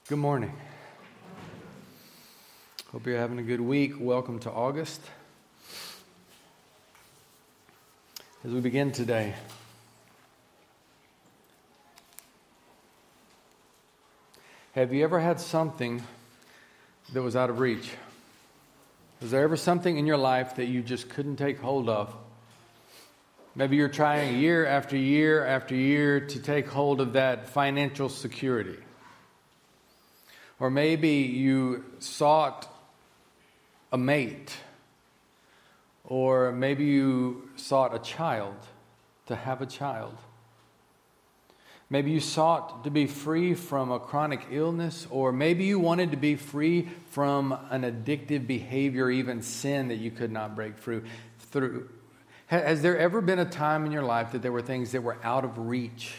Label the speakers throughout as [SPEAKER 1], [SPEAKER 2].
[SPEAKER 1] Good morning. Hope you're having a good week. Welcome to August. As we begin today, have you ever had something that was out of reach? Was there ever something in your life that you just couldn't take hold of? Maybe you're trying year after year after year to take hold of that financial security. Or maybe you sought a mate. Or maybe you sought a child, to have a child. Maybe you sought to be free from a chronic illness. Or maybe you wanted to be free from an addictive behavior, even sin that you could not break through. Has there ever been a time in your life that there were things that were out of reach?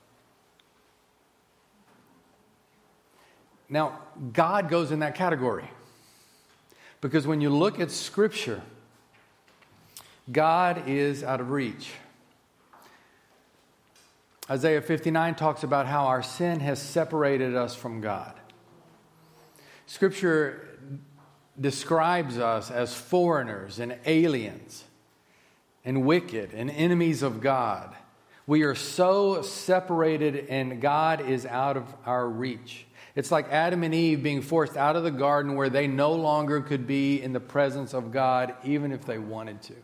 [SPEAKER 1] Now, God goes in that category. Because when you look at Scripture, God is out of reach. Isaiah 59 talks about how our sin has separated us from God. Scripture describes us as foreigners and aliens and wicked and enemies of God. We are so separated and God is out of our reach. It's like Adam and Eve being forced out of the garden where they no longer could be in the presence of God even if they wanted to.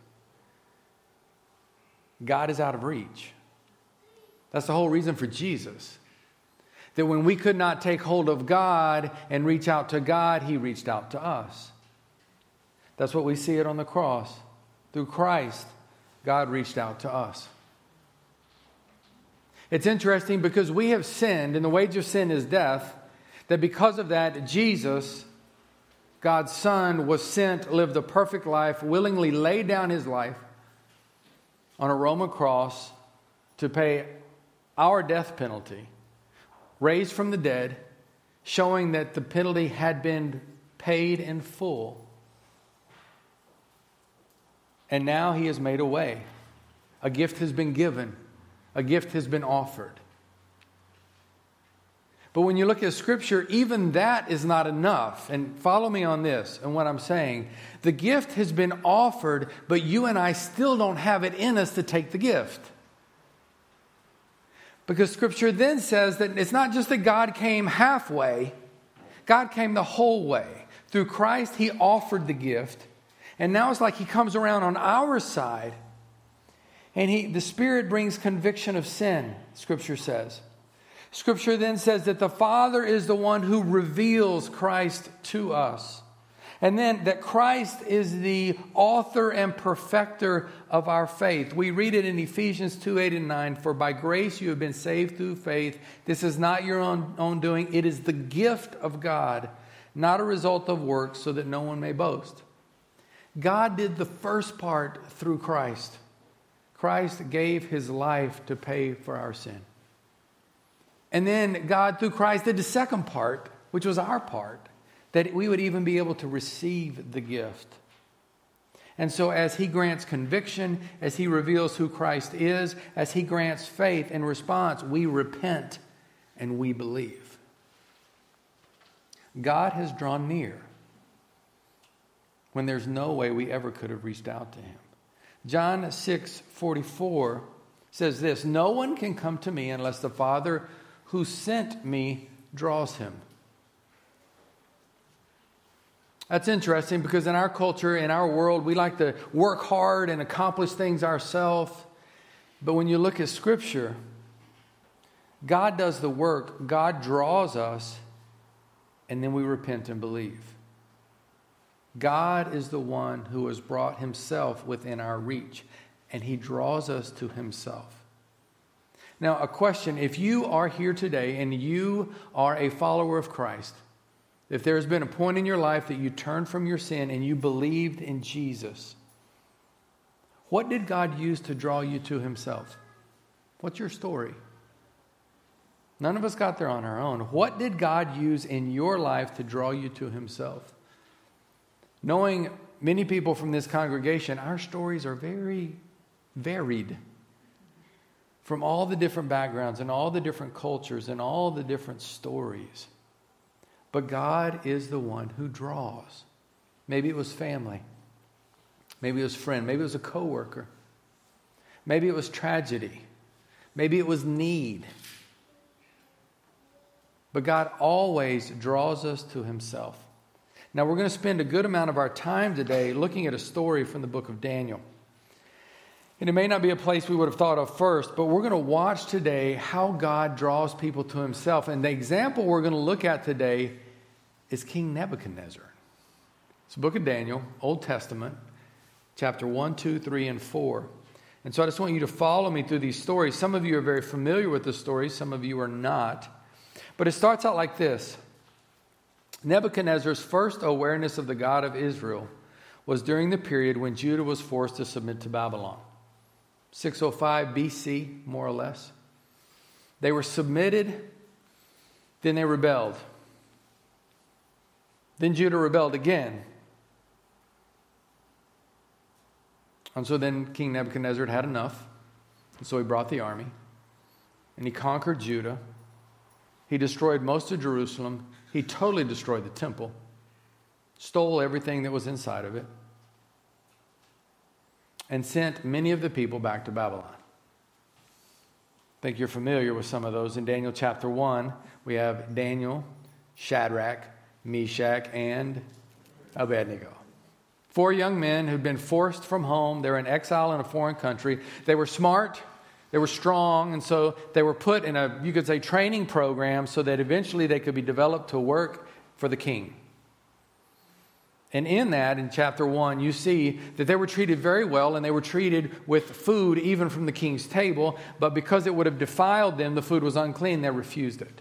[SPEAKER 1] God is out of reach. That's the whole reason for Jesus. That when we could not take hold of God and reach out to God, He reached out to us. That's what we see it on the cross. Through Christ, God reached out to us. It's interesting because we have sinned, and the wage of sin is death, that because of that, Jesus, God's Son, was sent, lived a perfect life, willingly laid down His life on a Roman cross to pay our death penalty, raised from the dead, showing that the penalty had been paid in full. And now He has made a way. A gift has been given. A gift has been offered. But when you look at Scripture, even that is not enough. And follow me on this and what I'm saying. The gift has been offered, but you and I still don't have it in us to take the gift. Because Scripture then says that it's not just that God came halfway. God came the whole way. Through Christ, He offered the gift. And now it's like He comes around on our side. And the Spirit brings conviction of sin, Scripture says. Scripture then says that the Father is the one who reveals Christ to us. And then that Christ is the author and perfecter of our faith. We read it in Ephesians 2:8 and 9. For by grace you have been saved through faith. This is not your own doing. It is the gift of God, not a result of works, so that no one may boast. God did the first part through Christ. Christ gave His life to pay for our sin. And then God, through Christ, did the second part, which was our part, that we would even be able to receive the gift. And so as He grants conviction, as He reveals who Christ is, as He grants faith in response, we repent and we believe. God has drawn near when there's no way we ever could have reached out to Him. John 6:44 says this, no one can come to me unless the Father who sent me draws him. That's interesting because in our culture, in our world, we like to work hard and accomplish things ourselves. But when you look at Scripture, God does the work, God draws us, and then we repent and believe. God is the one who has brought Himself within our reach, and He draws us to Himself. Now, a question, if you are here today and you are a follower of Christ, if there's been a point in your life that you turned from your sin and you believed in Jesus, what did God use to draw you to Himself? What's your story? None of us got there on our own. What did God use in your life to draw you to Himself? Knowing many people from this congregation, our stories are very varied. From all the different backgrounds and all the different cultures and all the different stories. But God is the one who draws. Maybe it was family. Maybe it was a friend. Maybe it was a coworker. Maybe it was tragedy. Maybe it was need. But God always draws us to himself. Now we're going to spend a good amount of our time today looking at a story from the book of Daniel. And it may not be a place we would have thought of first, but we're going to watch today how God draws people to himself. And the example we're going to look at today is King Nebuchadnezzar. It's the book of Daniel, Old Testament, chapter 1, 2, 3, and 4. And so I just want you to follow me through these stories. Some of you are very familiar with the stories, some of you are not. But it starts out like this. Nebuchadnezzar's first awareness of the God of Israel was during the period when Judah was forced to submit to Babylon. 605 BC, more or less. They were submitted, then they rebelled. Then Judah rebelled again. And so then King Nebuchadnezzar had enough. And so he brought the army. And he conquered Judah. He destroyed most of Jerusalem. He totally destroyed the temple. Stole everything that was inside of it. And sent many of the people back to Babylon. I think you're familiar with some of those. In Daniel chapter 1, we have Daniel, Shadrach, Meshach, and Abednego. 4 young men who'd been forced from home. They were in exile in a foreign country. They were smart. They were strong. And so they were put in a, you could say, training program so that eventually they could be developed to work for the king. And in that, in chapter 1, you see that they were treated very well, and they were treated with food even from the king's table. But because it would have defiled them, the food was unclean, they refused it.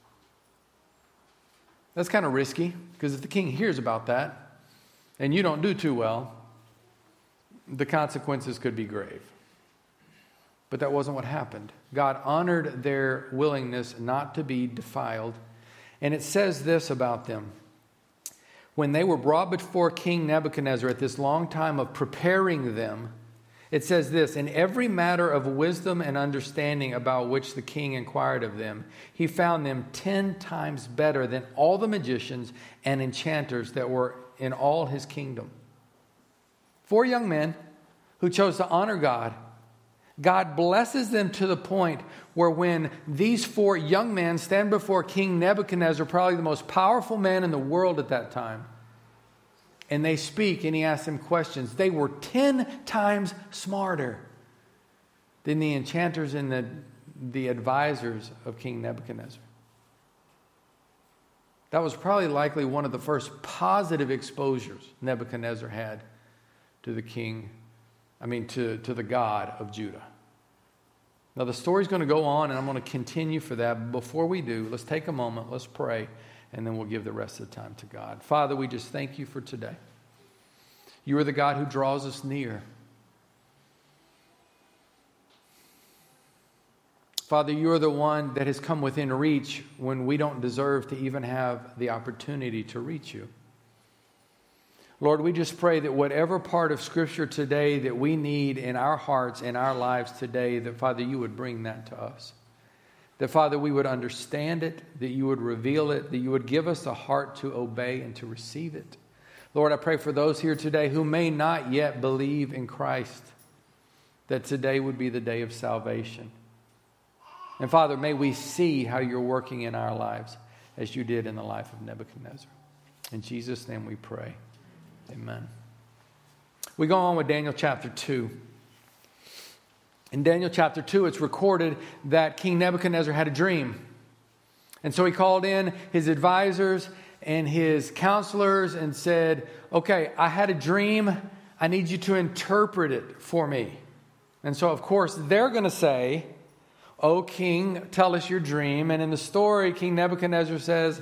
[SPEAKER 1] That's kind of risky, because if the king hears about that, and you don't do too well, the consequences could be grave. But that wasn't what happened. God honored their willingness not to be defiled. And it says this about them. When they were brought before King Nebuchadnezzar at this long time of preparing them, it says this, in every matter of wisdom and understanding about which the king inquired of them, he found them 10 times better than all the magicians and enchanters that were in all his kingdom. 4 young men who chose to honor God. God blesses them to the point where when these 4 young men stand before King Nebuchadnezzar, probably the most powerful man in the world at that time, and they speak and he asks them questions, they were 10 times smarter than the enchanters and the advisors of King Nebuchadnezzar. That was probably likely one of the first positive exposures Nebuchadnezzar had to the king, to the God of Judah. Now the story's going to go on, and I'm going to continue for that. But before we do, let's take a moment, let's pray, and then we'll give the rest of the time to God. Father, we just thank you for today. You are the God who draws us near. Father, you are the one that has come within reach when we don't deserve to even have the opportunity to reach you. Lord, we just pray that whatever part of Scripture today that we need in our hearts, in our lives today, that, Father, you would bring that to us. That, Father, we would understand it, that you would reveal it, that you would give us a heart to obey and to receive it. Lord, I pray for those here today who may not yet believe in Christ, that today would be the day of salvation. And, Father, may we see how you're working in our lives as you did in the life of Nebuchadnezzar. In Jesus' name we pray. Amen. We go on with Daniel chapter 2. In Daniel chapter 2, it's recorded that King Nebuchadnezzar had a dream. And so he called in his advisors and his counselors and said, okay, I had a dream. I need you to interpret it for me. And so, of course, they're going to say, O king, tell us your dream. And in the story, King Nebuchadnezzar says,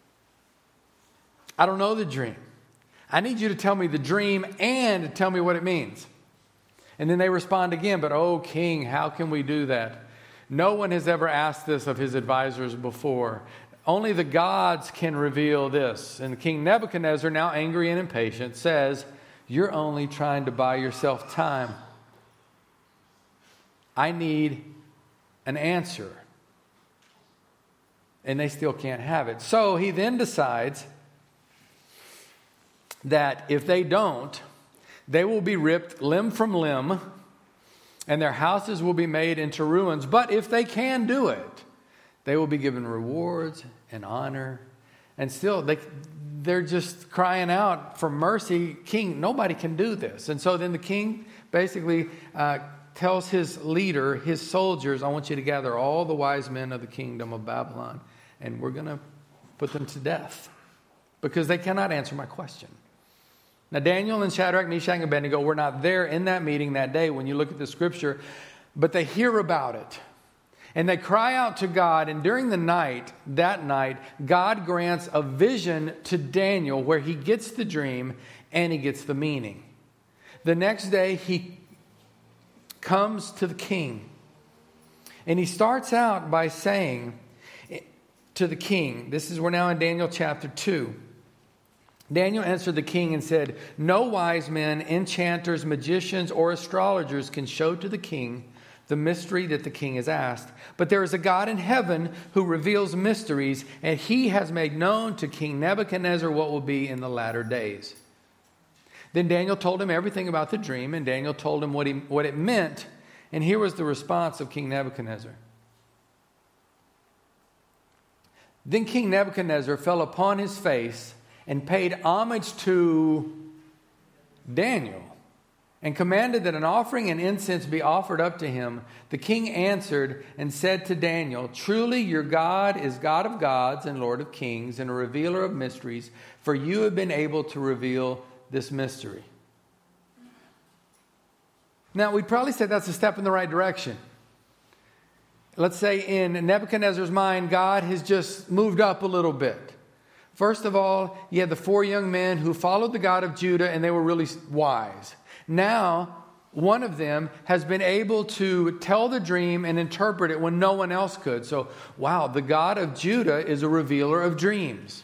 [SPEAKER 1] I don't know the dream. I need you to tell me the dream and tell me what it means. And then they respond again, but oh, king, how can we do that? No one has ever asked this of his advisors before. Only the gods can reveal this. And King Nebuchadnezzar, now angry and impatient, says, you're only trying to buy yourself time. I need an answer. And they still can't have it. So he then decides that if they don't, they will be ripped limb from limb, and their houses will be made into ruins. But if they can do it, they will be given rewards and honor. And still, they're just crying out for mercy. King, nobody can do this. And so then the king basically tells his leader, his soldiers, I want you to gather all the wise men of the kingdom of Babylon, and we're going to put them to death because they cannot answer my question. Now, Daniel and Shadrach, Meshach, and Abednego were not there in that meeting that day when you look at the scripture, but they hear about it. And they cry out to God, and during the night, that night, God grants a vision to Daniel where he gets the dream and he gets the meaning. The next day, he comes to the king, and he starts out by saying to the king, we're now in Daniel chapter 2. Daniel answered the king and said, no wise men, enchanters, magicians, or astrologers can show to the king the mystery that the king has asked. But there is a God in heaven who reveals mysteries, and he has made known to King Nebuchadnezzar what will be in the latter days. Then Daniel told him everything about the dream, and Daniel told him what it meant. And here was the response of King Nebuchadnezzar. Then King Nebuchadnezzar fell upon his face and paid homage to Daniel, and commanded that an offering and incense be offered up to him. The king answered and said to Daniel, truly your God is God of gods and Lord of kings and a revealer of mysteries, for you have been able to reveal this mystery. Now, we'd probably say that's a step in the right direction. Let's say in Nebuchadnezzar's mind, God has just moved up a little bit. First of all, you had the 4 young men who followed the God of Judah, and they were really wise. Now, one of them has been able to tell the dream and interpret it when no one else could. So, wow, the God of Judah is a revealer of dreams.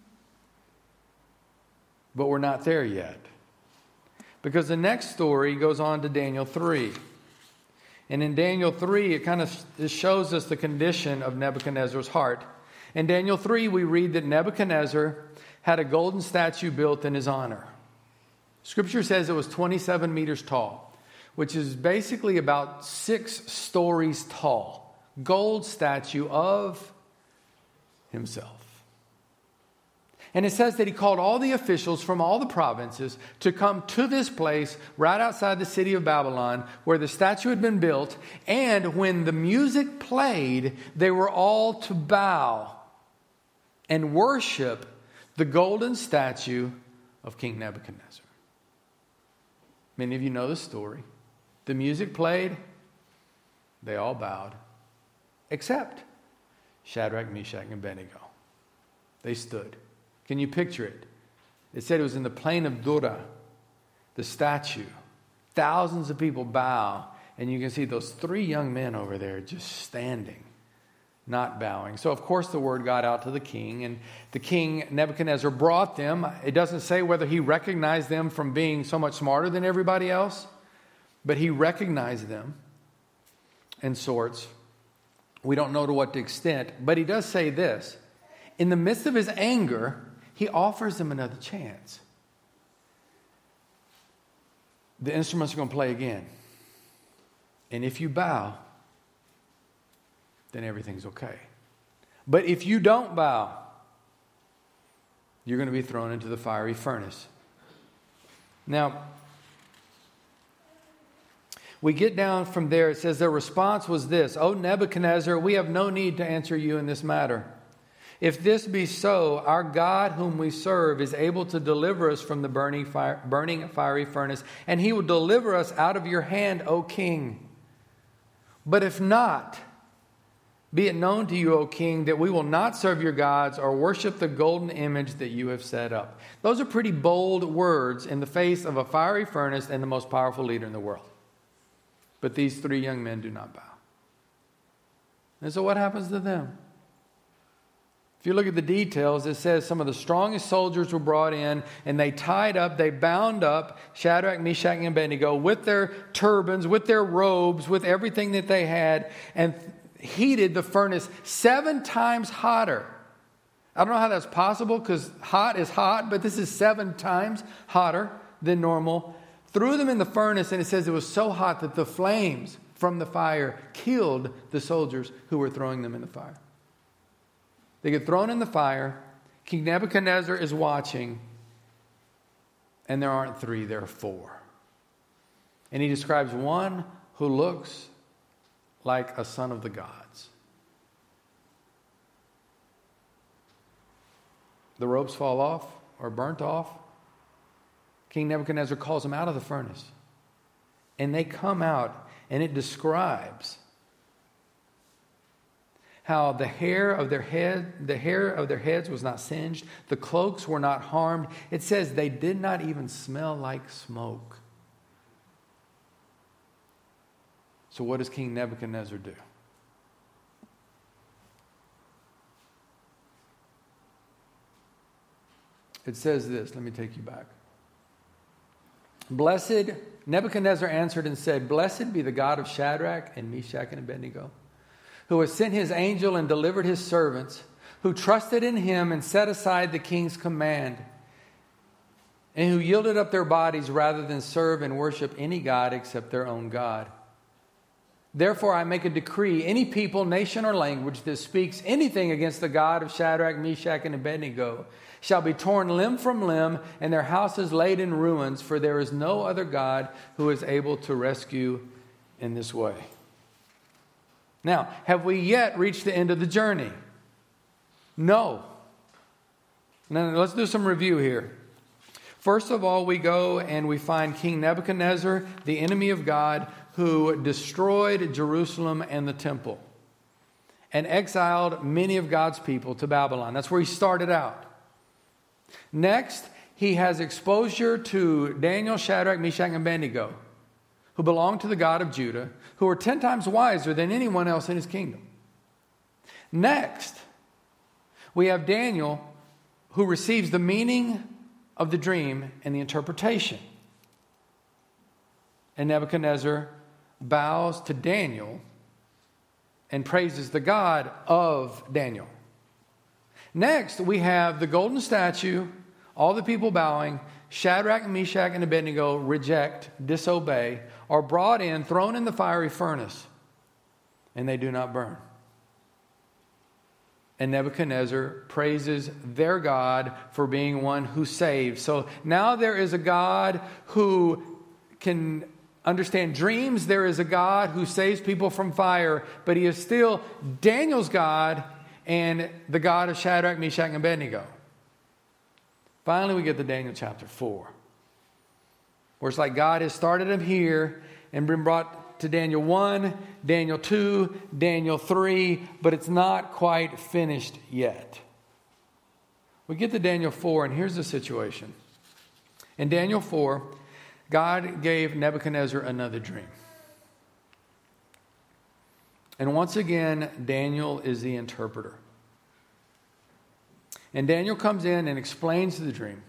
[SPEAKER 1] But we're not there yet. Because the next story goes on to Daniel 3. And in Daniel 3, it shows us the condition of Nebuchadnezzar's heart. In Daniel 3, we read that Nebuchadnezzar had a golden statue built in his honor. Scripture says it was 27 meters tall, which is basically about 6 stories tall. Gold statue of himself. And it says that he called all the officials from all the provinces to come to this place right outside the city of Babylon where the statue had been built. And when the music played, they were all to bow and worship the golden statue of King Nebuchadnezzar. Many of you know the story. The music played, they all bowed, except Shadrach, Meshach, and Abednego. They stood. Can you picture it? It said it was in the plain of Dura, the statue. Thousands of people bow, and you can see those 3 young men over there just standing, not bowing. So, of course, the word got out to the king, and the king Nebuchadnezzar brought them. It doesn't say whether he recognized them from being so much smarter than everybody else, but he recognized them in sorts. We don't know to what extent, but he does say this. In the midst of his anger, he offers them another chance. The instruments are going to play again. And if you bow, then everything's okay. But if you don't bow, you're going to be thrown into the fiery furnace. Now, we get down from there. It says their response was this: O Nebuchadnezzar, we have no need to answer you in this matter. If this be so, our God whom we serve is able to deliver us from the burning fiery furnace, and he will deliver us out of your hand, O king. But if not, be it known to you, O king, that we will not serve your gods or worship the golden image that you have set up. Those are pretty bold words in the face of a fiery furnace and the most powerful leader in the world. But these 3 young men do not bow. And so what happens to them? If you look at the details, it says some of the strongest soldiers were brought in, and they bound up Shadrach, Meshach, and Abednego with their turbans, with their robes, with everything that they had. And heated the furnace 7 times hotter. I don't know how that's possible because hot is hot, but this is 7 times hotter than normal. Threw them in the furnace, and it says it was so hot that the flames from the fire killed the soldiers who were throwing them in the fire. They get thrown in the fire. King Nebuchadnezzar is watching, and there aren't 3, there are 4. And he describes one who looks like a son of the gods. The ropes fall off or burnt off. King Nebuchadnezzar calls them out of the furnace. And they come out, and it describes how the hair of their heads was not singed, the cloaks were not harmed. It says they did not even smell like smoke. So what does King Nebuchadnezzar do? It says this. Let me take you back. Nebuchadnezzar answered and said, "Blessed be the God of Shadrach and Meshach and Abednego, who has sent his angel and delivered his servants, who trusted in him and set aside the king's command, and who yielded up their bodies rather than serve and worship any god except their own God. Therefore I make a decree, any people, nation, or language that speaks anything against the God of Shadrach, Meshach, and Abednego shall be torn limb from limb, and their houses laid in ruins, for there is no other God who is able to rescue in this way." Now, have we yet reached the end of the journey? No. Now, let's do some review here. First of all, we go and we find King Nebuchadnezzar, the enemy of God, who destroyed Jerusalem and the temple and exiled many of God's people to Babylon. That's where he started out. Next, he has exposure to Daniel, Shadrach, Meshach, and Abednego, who belong to the God of Judah, who are 10 times wiser than anyone else in his kingdom. Next, we have Daniel, who receives the meaning of the dream and the interpretation. And Nebuchadnezzar bows to Daniel and praises the God of Daniel. Next, we have the golden statue, all the people bowing. Shadrach, Meshach, and Abednego reject, disobey, are brought in, thrown in the fiery furnace, and they do not burn. And Nebuchadnezzar praises their God for being one who saves. So now there is a God who can understand dreams. There is a God who saves people from fire, but he is still Daniel's God and the God of Shadrach, Meshach, and Abednego. Finally, we get to Daniel chapter 4, where it's like God has started him here and been brought to Daniel 1, Daniel 2, Daniel 3, but it's not quite finished yet. We get to Daniel 4, and here's the situation. In Daniel 4, God gave Nebuchadnezzar another dream. And once again, Daniel is the interpreter. And Daniel comes in and explains the dream.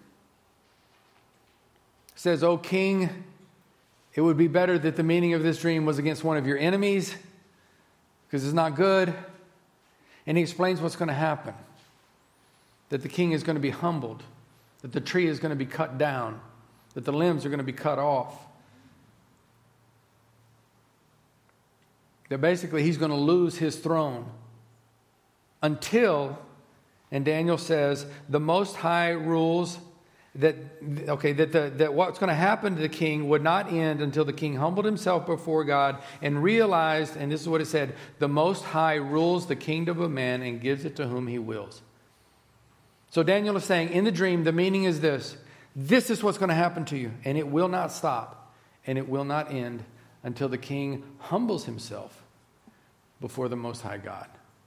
[SPEAKER 1] Says, "O king, it would be better that the meaning of this dream was against one of your enemies, because it's not good." And he explains what's going to happen. That the king is going to be humbled. That the tree is going to be cut down. That the limbs are going to be cut off. That basically he's going to lose his throne until, and Daniel says, the Most High rules that what's going to happen to the king would not end until the king humbled himself before God and realized, and this is what it said, the Most High rules the kingdom of man and gives it to whom he wills. So Daniel is saying, in the dream, the meaning is this. This is what's going to happen to you, and it will not stop, and it will not end until the king humbles himself before the Most High God.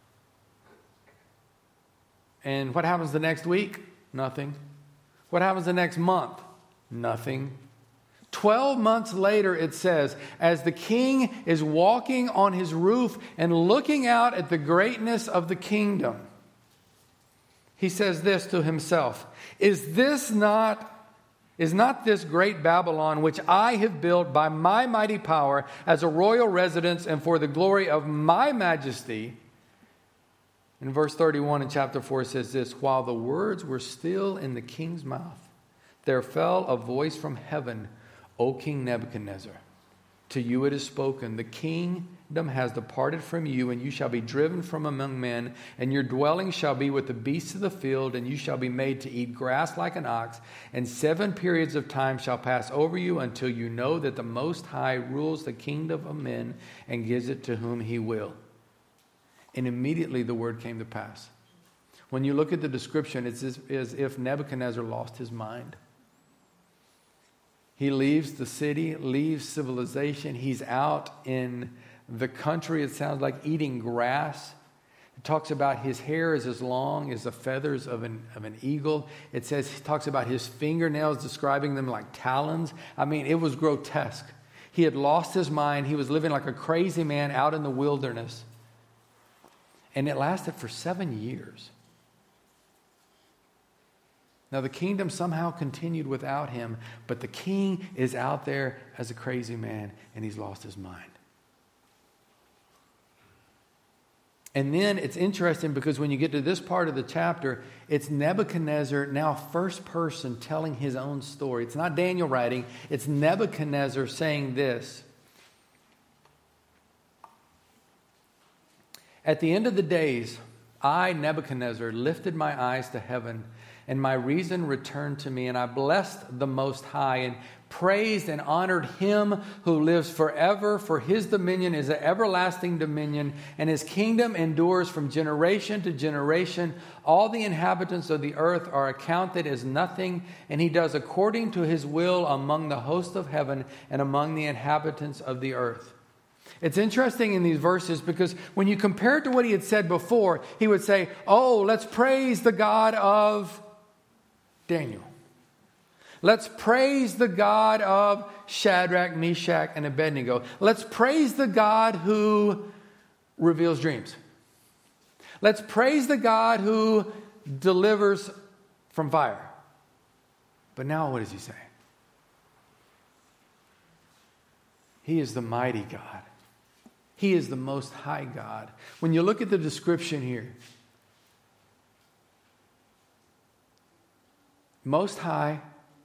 [SPEAKER 1] And what happens the next week? Nothing. What happens the next month? Nothing. 12 months later, it says, as the king is walking on his roof and looking out at the greatness of the kingdom, he says this to himself, "Is this not Is not this great Babylon, which I have built by my mighty power as a royal residence and for the glory of my majesty? In verse 31 in chapter 4 says this, while the words were still in the king's mouth, there fell a voice from heaven, O King Nebuchadnezzar, to you it is spoken, the kingdom has departed from you, and you shall be driven from among men, and your dwelling shall be with the beasts of the field, and you shall be made to eat grass like an ox, and 7 periods of time shall pass over you until you know that the Most High rules the kingdom of men and gives it to whom he will. And immediately the word came to pass. When you look at the description, it's as if Nebuchadnezzar lost his mind. He leaves the city, leaves civilization. He's out in the country, it sounds like, eating grass. It talks about his hair is as long as the feathers of an eagle. It talks about his fingernails, describing them like talons. I mean, it was grotesque. He had lost his mind. He was living like a crazy man out in the wilderness. And it lasted for 7 years. Now, the kingdom somehow continued without him, but the king is out there as a crazy man, and he's lost his mind. And then it's interesting because when you get to this part of the chapter, it's Nebuchadnezzar, now first person, telling his own story. It's not Daniel writing, it's Nebuchadnezzar saying this. At the end of the days, I, Nebuchadnezzar, lifted my eyes to heaven, and my reason returned to me, and I blessed the Most High, and praised and honored him who lives forever, for his dominion is an everlasting dominion, and his kingdom endures from generation to generation. All the inhabitants of the earth are accounted as nothing, and he does according to his will among the hosts of heaven and among the inhabitants of the earth. It's interesting in these verses because when you compare it to what he had said before, he would say, oh, let's praise the God of Daniel. Let's praise the God of Shadrach, Meshach, and Abednego. Let's praise the God who reveals dreams. Let's praise the God who delivers from fire. But now what does he say? He is the mighty God. He is the Most High God. When you look at the description here, Most High,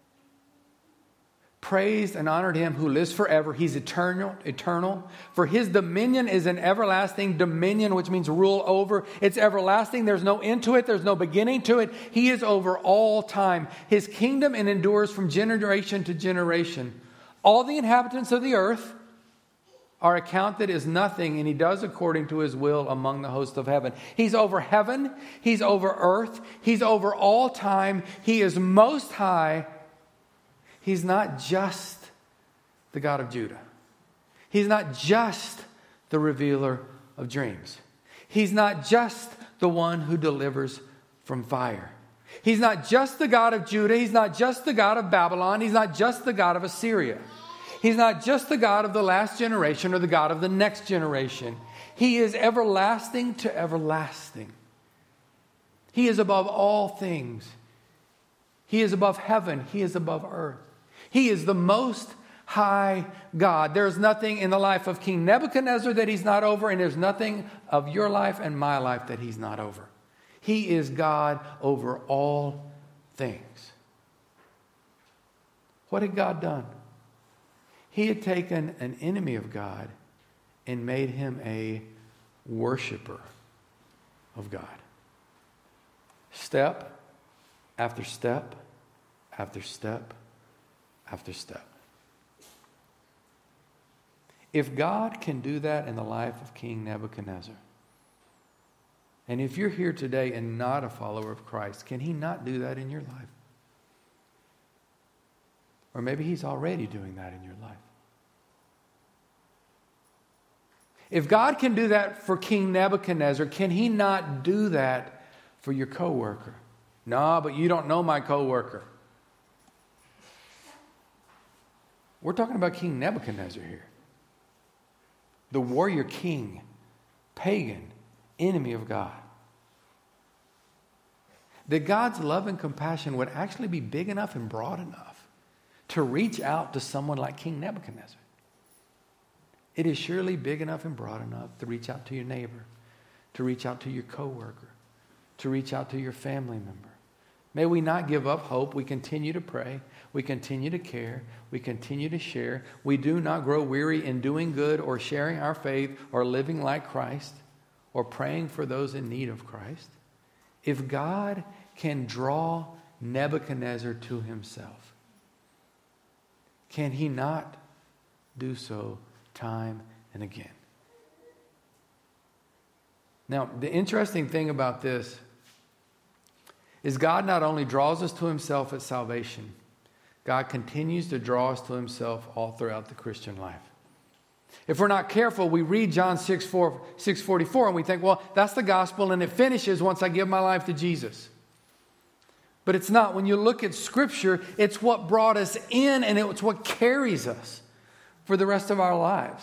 [SPEAKER 1] praised and honored him who lives forever. He's eternal. For his dominion is an everlasting dominion, which means rule over. It's everlasting. There's no end to it. There's no beginning to it. He is over all time. His kingdom endures from generation to generation. All the inhabitants of the earth are accounted as nothing, and he does according to his will among the hosts of heaven. He's over heaven. He's over earth. He's over all time. He is Most High. He's not just the God of Judah. He's not just the revealer of dreams. He's not just the one who delivers from fire. He's not just the God of Judah. He's not just the God of Babylon. He's not just the God of Assyria. He's not just the God of the last generation or the God of the next generation. He is everlasting to everlasting. He is above all things. He is above heaven. He is above earth. He is the Most High God. There's nothing in the life of King Nebuchadnezzar that he's not over, and there's nothing of your life and my life that he's not over. He is God over all things. What had God done? He had taken an enemy of God and made him a worshiper of God. Step after step after step after step. If God can do that in the life of King Nebuchadnezzar, and if you're here today and not a follower of Christ, can he not do that in your life? Or maybe he's already doing that in your life. If God can do that for King Nebuchadnezzar, can he not do that for your coworker? No, but you don't know my coworker. We're talking about King Nebuchadnezzar here. The warrior king, pagan, enemy of God. That God's love and compassion would actually be big enough and broad enough to reach out to someone like King Nebuchadnezzar. It is surely big enough and broad enough to reach out to your neighbor, to reach out to your coworker, to reach out to your family member. May we not give up hope. We continue to pray. We continue to care. We continue to share. We do not grow weary in doing good or sharing our faith or living like Christ or praying for those in need of Christ. If God can draw Nebuchadnezzar to himself, can he not do so time and again? Now, the interesting thing about this is God not only draws us to himself at salvation, God continues to draw us to himself all throughout the Christian life. If we're not careful, we read John 6:44 and we think, well, that's the gospel and it finishes once I give my life to Jesus. But it's not. When you look at Scripture, it's what brought us in and it's what carries us for the rest of our lives.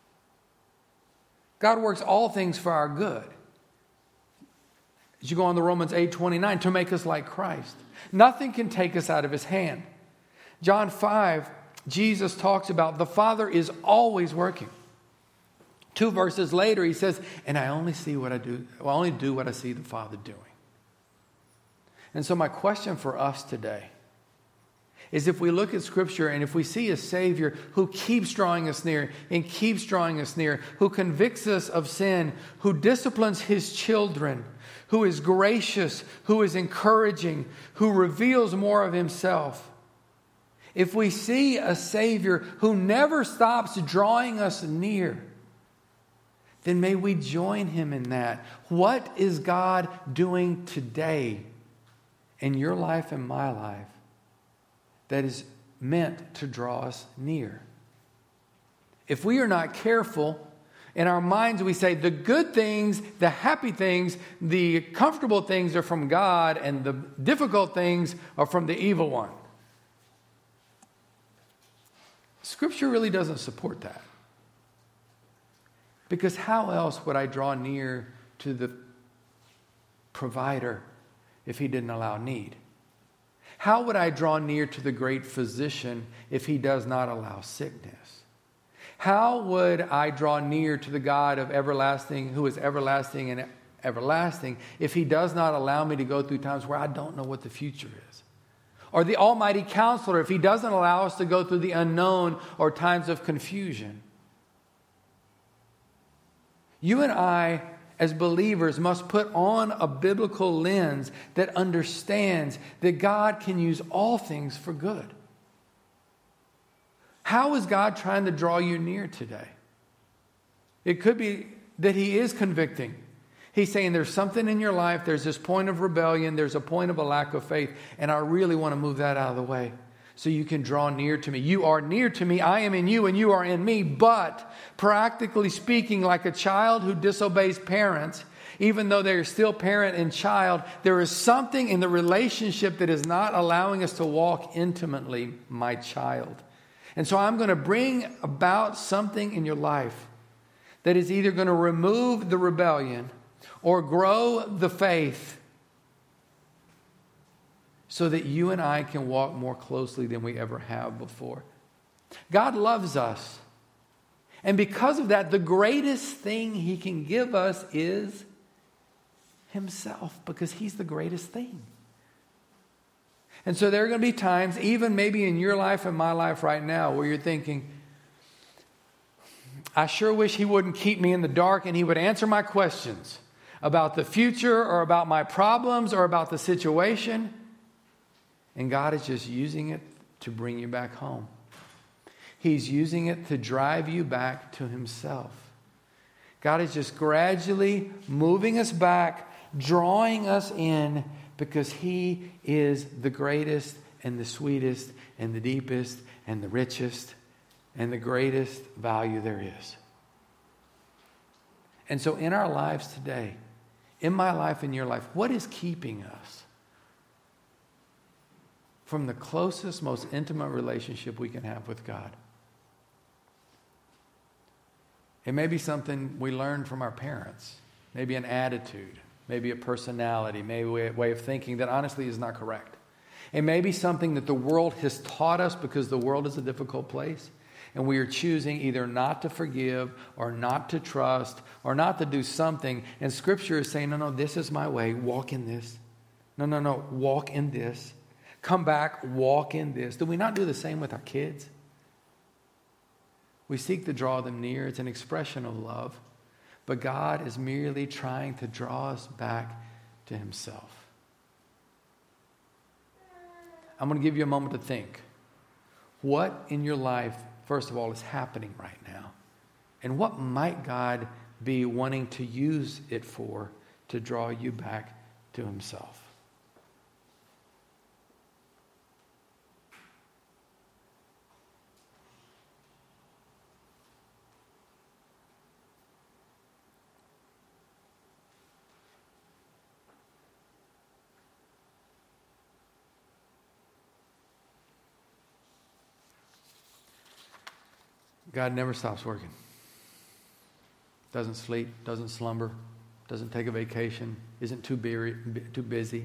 [SPEAKER 1] God works all things for our good. As you go on to Romans 8:29, to make us like Christ. Nothing can take us out of his hand. John 5, Jesus talks about the Father is always working. 2 verses later, he says, and I only do what I see the Father doing. And so my question for us today is, if we look at Scripture and if we see a Savior who keeps drawing us near and keeps drawing us near, who convicts us of sin, who disciplines his children, who is gracious, who is encouraging, who reveals more of himself. If we see a Savior who never stops drawing us near, then may we join him in that. What is God doing today in your life and my life that is meant to draw us near? If we are not careful, in our minds we say the good things, the happy things, the comfortable things are from God and the difficult things are from the evil one. Scripture really doesn't support that. Because how else would I draw near to the provider if he didn't allow need? How would I draw near to the great physician if he does not allow sickness? How would I draw near to the God of everlasting, who is everlasting and everlasting, if he does not allow me to go through times where I don't know what the future is? Or the Almighty Counselor, if he doesn't allow us to go through the unknown or times of confusion? You and I, as believers, must put on a biblical lens that understands that God can use all things for good. How is God trying to draw you near today? It could be that he is convicting. He's saying there's something in your life, there's this point of rebellion, there's a point of a lack of faith, and I really want to move that out of the way so you can draw near to me. You are near to me, I am in you, and you are in me. But practically speaking, like a child who disobeys parents, even though they're still parent and child, there is something in the relationship that is not allowing us to walk intimately, my child. And so I'm going to bring about something in your life that is either going to remove the rebellion or grow the faith so that you and I can walk more closely than we ever have before. God loves us. And because of that, the greatest thing he can give us is himself, because he's the greatest thing. And so there are going to be times, even maybe in your life and my life right now, where you're thinking, I sure wish he wouldn't keep me in the dark and he would answer my questions about the future or about my problems or about the situation. And God is just using it to bring you back home. He's using it to drive you back to himself. God is just gradually moving us back, drawing us in, because he is the greatest and the sweetest and the deepest and the richest and the greatest value there is. And so in our lives today, in my life, in your life, what is keeping us from the closest, most intimate relationship we can have with God? It may be something we learned from our parents, maybe an attitude, maybe a personality, maybe a way of thinking that honestly is not correct. It may be something that the world has taught us because the world is a difficult place. And we are choosing either not to forgive or not to trust or not to do something. And Scripture is saying, no, this is my way. Walk in this. No, walk in this. Come back, walk in this. Do we not do the same with our kids? We seek to draw them near. It's an expression of love. But God is merely trying to draw us back to Himself. I'm going to give you a moment to think. What in your life, first of all, is happening right now? And what might God be wanting to use it for to draw you back to Himself? God never stops working. Doesn't sleep, doesn't slumber, doesn't take a vacation, isn't too busy.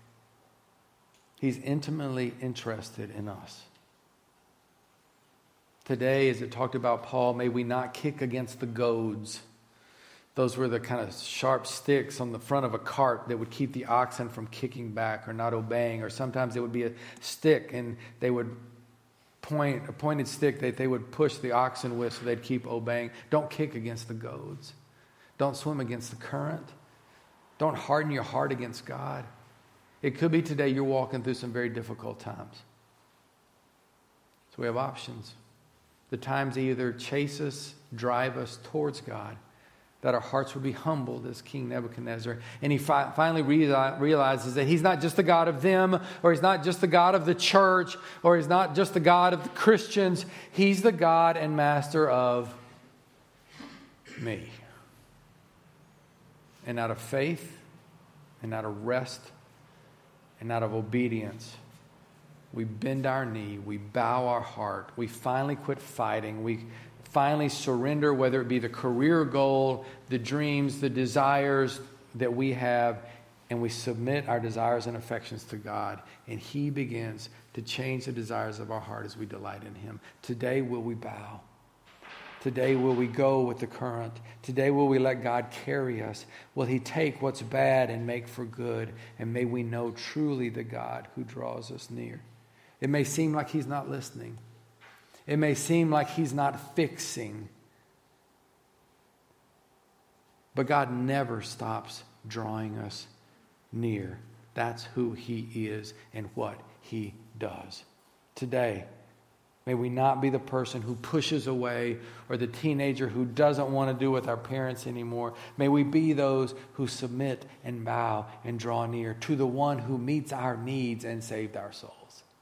[SPEAKER 1] He's intimately interested in us. Today, as it talked about Paul, may we not kick against the goads. Those were the kind of sharp sticks on the front of a cart that would keep the oxen from kicking back or not obeying. Or sometimes it would be a stick and they would a pointed stick that they would push the oxen with so they'd keep obeying. Don't kick against the goads. Don't swim against the current. Don't harden your heart against God. It could be today you're walking through some very difficult times. So we have options. The times either chase us, drive us towards God, that our hearts would be humbled as King Nebuchadnezzar. And he finally realizes that He's not just the God of them, or He's not just the God of the church, or He's not just the God of the Christians. He's the God and master of me. And out of faith, and out of rest, and out of obedience, we bend our knee, we bow our heart, we finally quit fighting, we finally surrender, whether it be the career goal, the dreams, the desires that we have, and we submit our desires and affections to God, and He begins to change the desires of our heart as we delight in Him. Today will we bow. Today will we go with the current. Today will we let God carry us. Will He take what's bad and make for good, and may we know truly the God who draws us near. It may seem like He's not listening. It may seem like He's not fixing. But God never stops drawing us near. That's who He is and what He does. Today, may we not be the person who pushes away or the teenager who doesn't want to do with our parents anymore. May we be those who submit and bow and draw near to the one who meets our needs and saved our souls.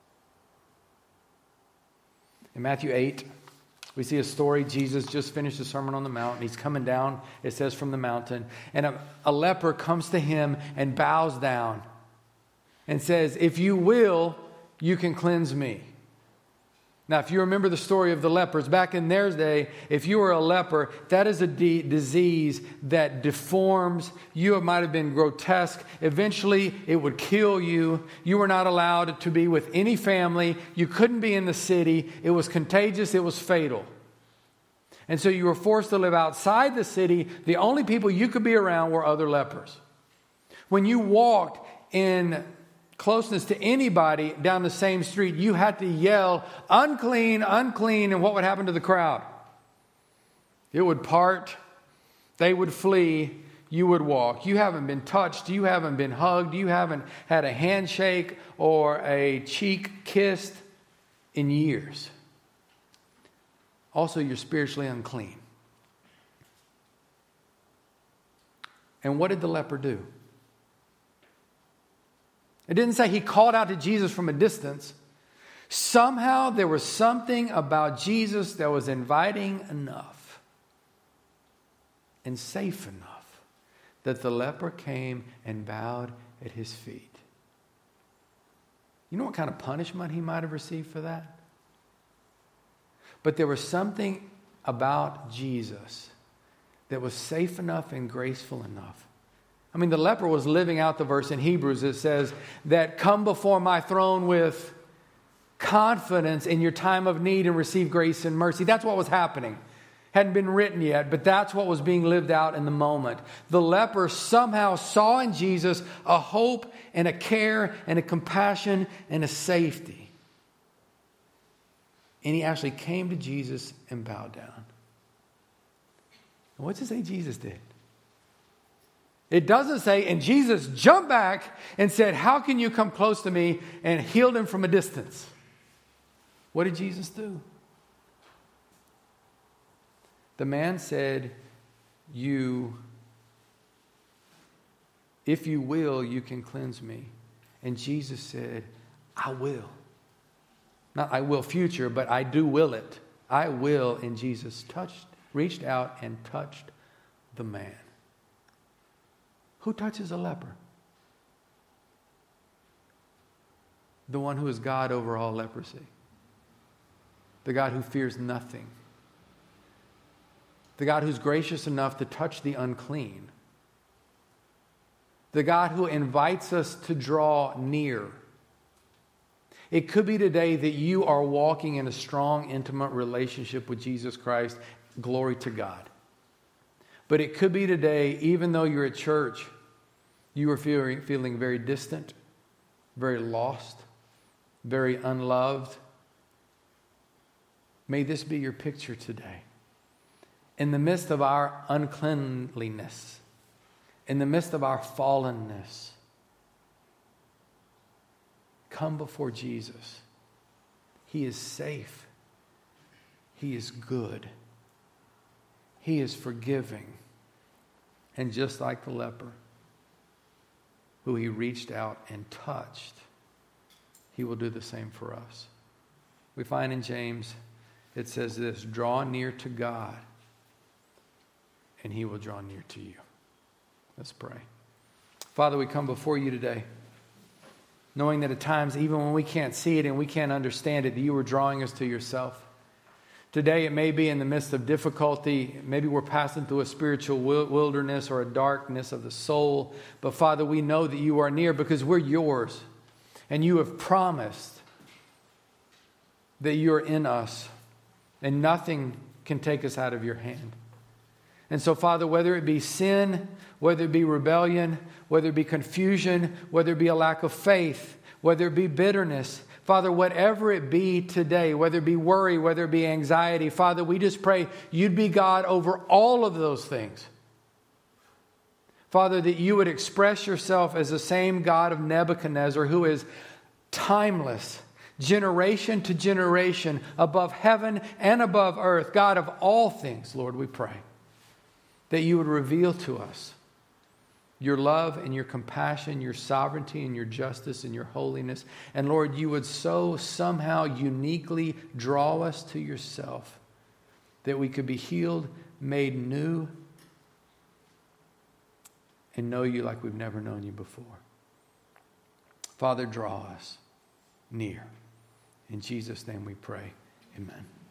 [SPEAKER 1] In Matthew 8, we see a story. Jesus just finished the Sermon on the Mount. And He's coming down, it says, from the mountain. And a leper comes to Him and bows down and says, "If you will, you can cleanse me." Now, if you remember the story of the lepers, back in their day, if you were a leper, that is a disease that deforms. You might have been grotesque. Eventually, it would kill you. You were not allowed to be with any family. You couldn't be in the city. It was contagious. It was fatal. And so you were forced to live outside the city. The only people you could be around were other lepers. When you walked in closeness to anybody down the same street, you had to yell, "Unclean, unclean," and what would happen to the crowd? It would part, they would flee, you would walk. You haven't been touched, you haven't been hugged, you haven't had a handshake or a cheek kissed in years. Also, you're spiritually unclean. And what did the leper do? It didn't say he called out to Jesus from a distance. Somehow there was something about Jesus that was inviting enough and safe enough that the leper came and bowed at His feet. You know what kind of punishment he might have received for that? But there was something about Jesus that was safe enough and graceful enough. I mean, the leper was living out the verse in Hebrews that says that come before my throne with confidence in your time of need and receive grace and mercy. That's what was happening. Hadn't been written yet, but that's what was being lived out in the moment. The leper somehow saw in Jesus a hope and a care and a compassion and a safety. And he actually came to Jesus and bowed down. And what's it say Jesus did? It doesn't say, and Jesus jumped back and said, how can you come close to me, and healed him from a distance. What did Jesus do? The man said, if you will, you can cleanse me. And Jesus said, I will. Not I will future, but I do will it. I will. And Jesus reached out and touched the man. Who touches a leper? The one who is God over all leprosy. The God who fears nothing. The God who's gracious enough to touch the unclean. The God who invites us to draw near. It could be today that you are walking in a strong, intimate relationship with Jesus Christ. Glory to God. But it could be today, even though you're at church, you are feeling very distant, very lost, very unloved. May this be your picture today. In the midst of our uncleanliness, in the midst of our fallenness, come before Jesus. He is safe. He is good. He is forgiving. And just like the leper, who he reached out and touched, he will do the same for us. We find in James, it says this, draw near to God, and he will draw near to you. Let's pray. Father, we come before you today, knowing that at times, even when we can't see it and we can't understand it, that you are drawing us to yourself. Today, it may be in the midst of difficulty. Maybe we're passing through a spiritual wilderness or a darkness of the soul. But Father, we know that you are near because we're yours. And you have promised that you're in us. And nothing can take us out of your hand. And so, Father, whether it be sin, whether it be rebellion, whether it be confusion, whether it be a lack of faith, whether it be bitterness, Father, whatever it be today, whether it be worry, whether it be anxiety, Father, we just pray you'd be God over all of those things. Father, that you would express yourself as the same God of Nebuchadnezzar, who is timeless, generation to generation, above heaven and above earth, God of all things. Lord, we pray that you would reveal to us your love and your compassion, your sovereignty and your justice and your holiness. And Lord, you would so somehow uniquely draw us to yourself that we could be healed, made new, and know you like we've never known you before. Father, draw us near. In Jesus' name we pray. Amen.